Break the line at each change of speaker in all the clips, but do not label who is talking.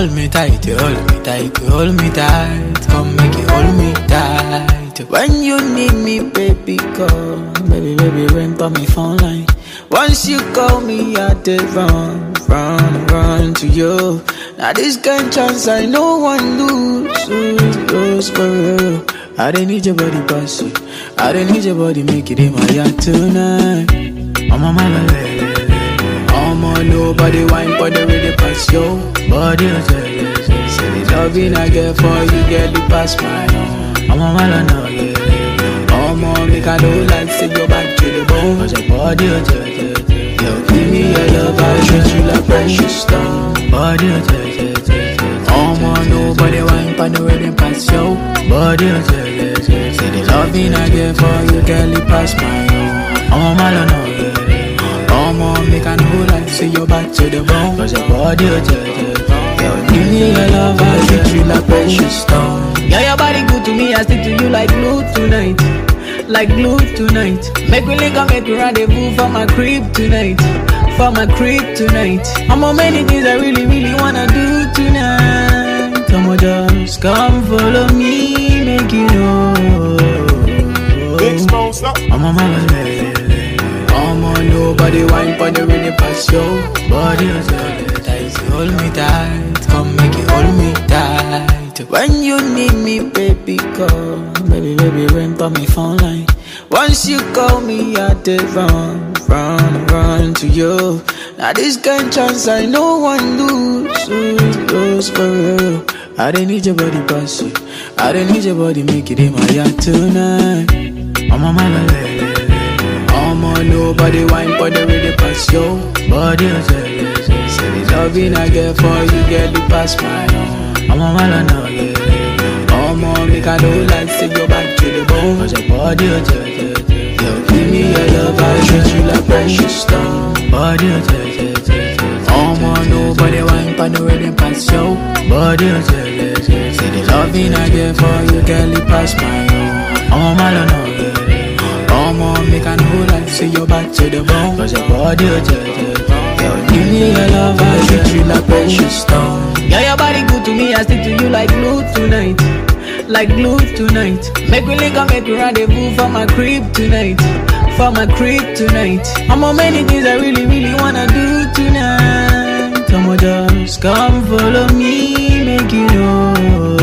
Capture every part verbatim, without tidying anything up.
Hold me tight, you hold me tight, you hold me tight. Come make you hold me tight. When you need me, baby, call. Baby, baby, ring for me phone line. Once you call me, I did run, run, run to you. Now this kind of chance I no one lose, lose, lose for real. I don't need your body, pass you. I don't need your body, make it in my yard tonight. I'm on my way. I'm on nobody wine, but they really pass yo. Body, say the loving I get for you, get the pass my own. I'm on my line now, yeah. I'm on me, I don't like to go back to the bone. Cause your body, yo, give me your love, I treat you like precious stone. Body, I'm on nobody wine, but they really pass yo. Body, say the loving I get for you, get the pass my own. I'm on my line now, yeah. Come on, make a new life, see you back to the bone. Cause your body, yo, give me your love, I treat you like precious stone. Yeah, your body good to me, I stick to you like glue tonight. Like glue tonight. Make me link up, make me rendezvous for my crib tonight. For my crib tonight. I'm on many things I really, really wanna do tonight. Come on, just come follow me, make you know. I'm on my way. I'm on nobody wine, but they really pass yo. Body, tight, hold me tight. Come make it hold me tight. When you need me, baby, call. Baby, baby, ring for me phone line. Once you call me, I did run, run, run to you. Now this kind of chance I no one lose, lose, lose for real. I don't need your body, pass you. I don't need your body, make it in my yard tonight. I'm on my way. I'm on nobody wine, but they really pass yo. Body, say the loving I get for you, get the pass my own. I'm on my line now, yeah. I'm on me, I don't like to go back to the bone. Cause your body, yo, give me your love, I treat you like precious stone. Body, I'm on nobody wine, but no really pass yo. Body, say the loving I get for you, get the pass my own. I'm on my line now, yeah. I'm on me, I know like see you back to the bone. Cause your body, yo, give me your love, I treat you like precious stone. Yeah, your body good to me, I stick to you like glue tonight. Like glue tonight. Make me link up, make me rendezvous for my crib tonight. For my crib tonight. I'm on many things I really, really wanna do tonight. Come on, just come follow me, make you know.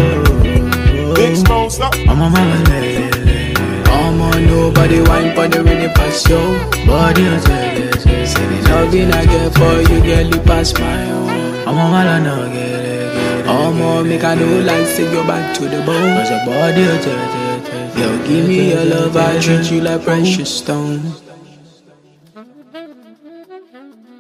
I'm on my way. I'm on nobody wine, but they really pass yo. Body, say the loving I get for you, get the pass my own. I'm on my line now, get it. I'm on make a new life, say you back to the bone. Cause your body, yo, give me your love, I treat you like precious stone.